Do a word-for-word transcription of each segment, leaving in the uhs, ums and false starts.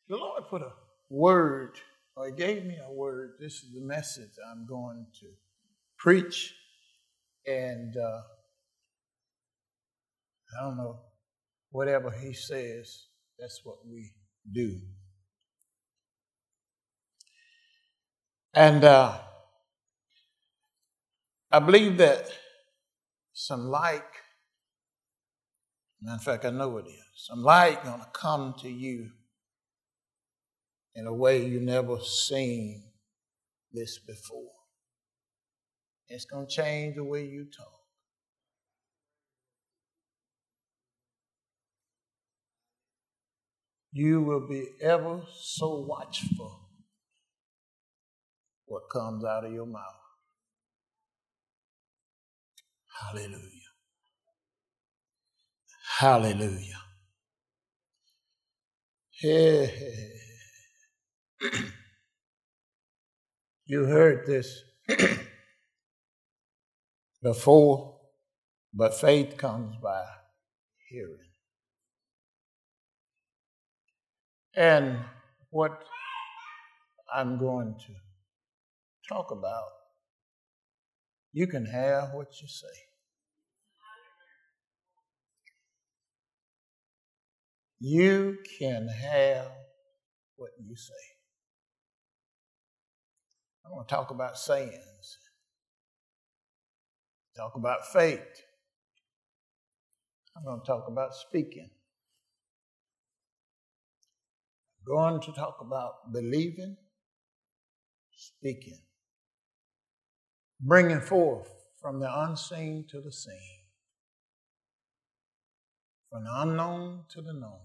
The Lord put a word, or He gave me a word. This is the message I'm going to preach. And uh, I don't know, whatever He says, that's what we do. And uh, I believe that some light, matter of fact, I know it is, some light going to come to you in a way you never seen this before. It's going to change the way you talk. You will be ever so watchful what comes out of your mouth. Hallelujah. Hallelujah. Hey, hey. You heard this before, but faith comes by hearing. And what I'm going to talk about, you can have what you say. You can have what you say. I'm going to talk about sayings. Talk about faith. I'm going to talk about speaking. I'm going to talk about believing, speaking, bringing forth from the unseen to the seen, from the unknown to the known.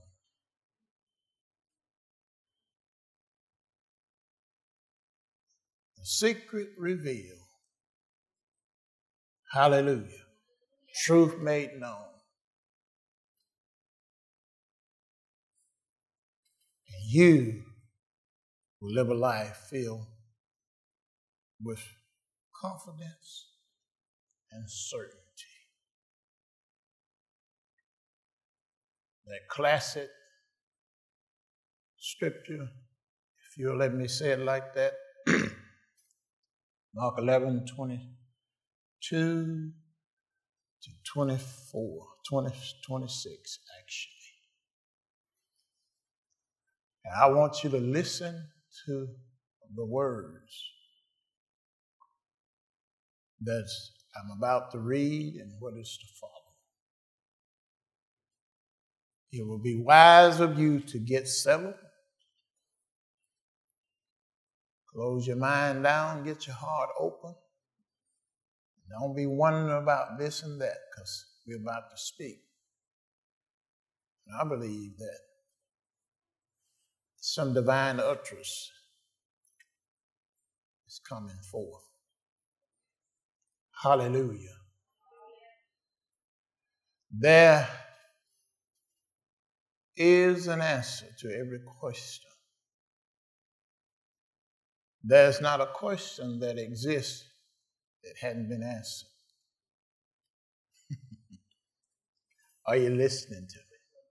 The secret revealed. Hallelujah. Truth made known. And you will live a life filled with confidence and certainty. That classic scripture, if you'll let me say it like that, Mark eleven, twenty-two to twenty-four, twenty, twenty-six actually. And I want you to listen to the words that I'm about to read and what is to follow. It will be wise of you to get settled. Close your mind down, get your heart open. Don't be wondering about this and that, because we're about to speak. And I believe that some divine utterance is coming forth. Hallelujah. There is an answer to every question. There's not a question that exists that hadn't been answered. Are you listening to me?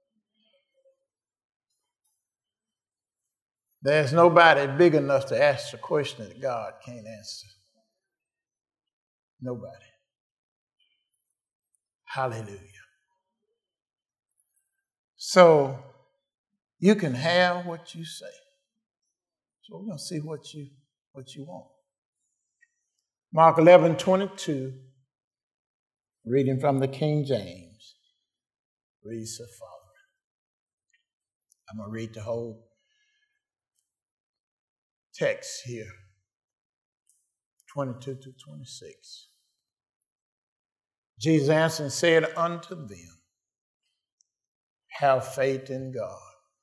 There's nobody big enough to ask the question that God can't answer. Nobody. Hallelujah. So you can have what you say. So we're going to see what you what you want. Mark eleven, twenty-two, reading from the King James, reads the following. I'm going to read the whole text here, twenty-two to twenty-six. Jesus answered and said unto them, have faith in God.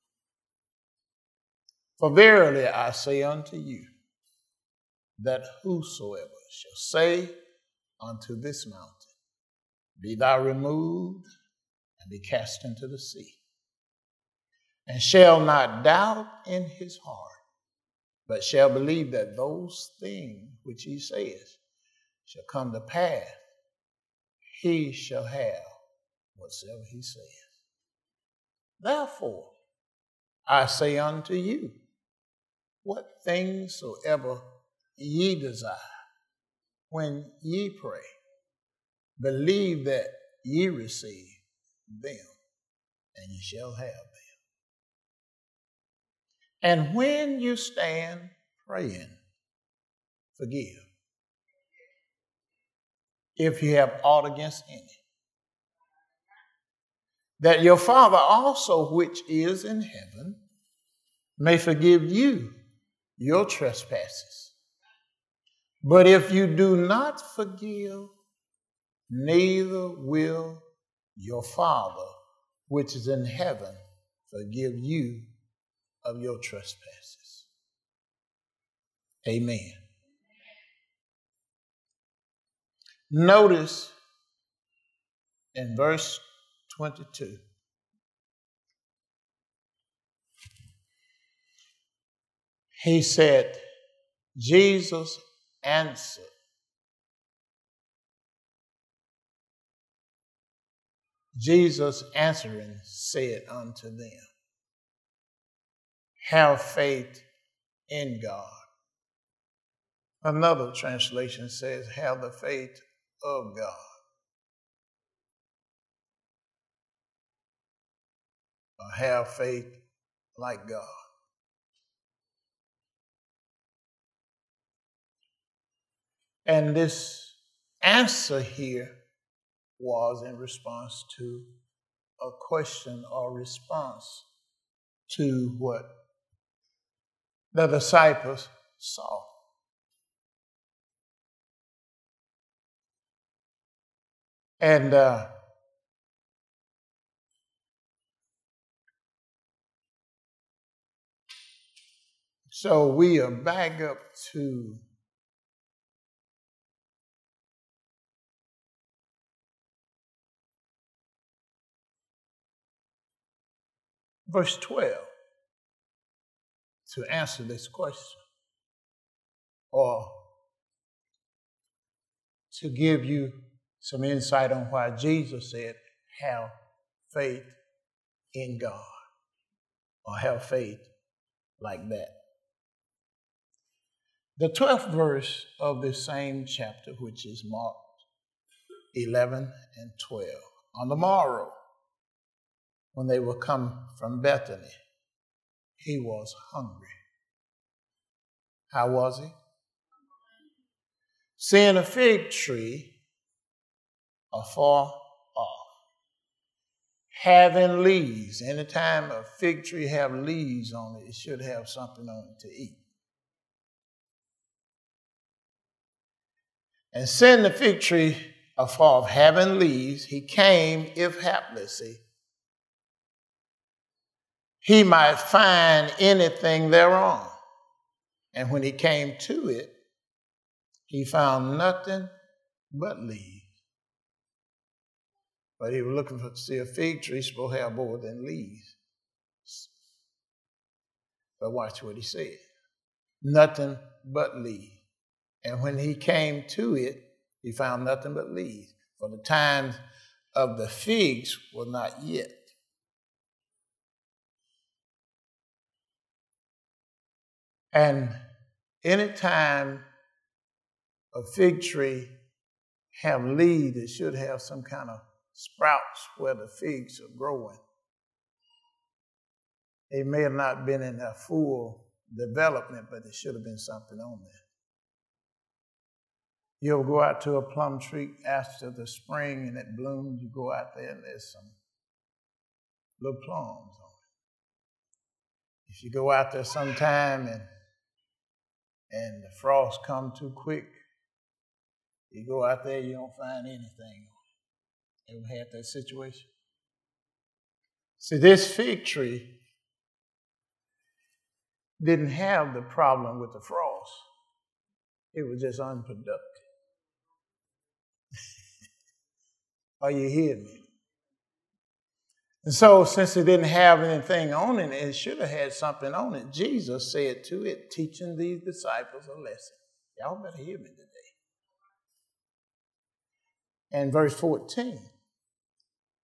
For verily I say unto you, that whosoever shall say unto this mountain, be thou removed and be cast into the sea, and shall not doubt in his heart, but shall believe that those things which he says shall come to pass, he shall have whatsoever he says. Therefore, I say unto you, what things soever ye desire, when ye pray, believe that ye receive them, and ye shall have them. And when you stand praying, forgive, if you have aught against any, that your Father also which is in heaven may forgive you your trespasses. But if you do not forgive, neither will your Father which is in heaven forgive you of your trespasses. Amen. Notice in verse twenty-two, he said, Jesus answered, Jesus answering said unto them, have faith in God. Another translation says, have the faith of God. Or have faith like God. And this answer here was in response to a question or response to what the disciples saw. And uh, so we are back up to verse twelve to answer this question, or to give you some insight on why Jesus said, have faith in God, or have faith like that. The twelfth verse of this same chapter, which is marked eleven and twelve. On the morrow, when they were come from Bethany, he was hungry. How was he? Seeing a fig tree afar off, having leaves. Anytime a fig tree have leaves on it, it should have something on it to eat. And seeing the fig tree afar off, having leaves, he came, if haplessly he might find anything thereon. And when he came to it, he found nothing but leaves. But he was looking for to see a fig tree supposed to have more than leaves. But watch what he said. Nothing but leaves. And when he came to it, he found nothing but leaves. For the times of the figs were not yet. And anytime a fig tree have leaves, it should have some kind of sprouts where the figs are growing. It may have not been in a full development, but there should have been something on there. You'll go out to a plum tree after the spring and it blooms. You go out there and there's some little plums on it. If you go out there sometime and and the frost come too quick, you go out there, you don't find anything. Ever had that situation? See, this fig tree didn't have the problem with the frost. It was just unproductive. Are you hearing me? And so, since it didn't have anything on it, it should have had something on it. Jesus said to it, teaching these disciples a lesson. Y'all better hear me today. And verse fourteen.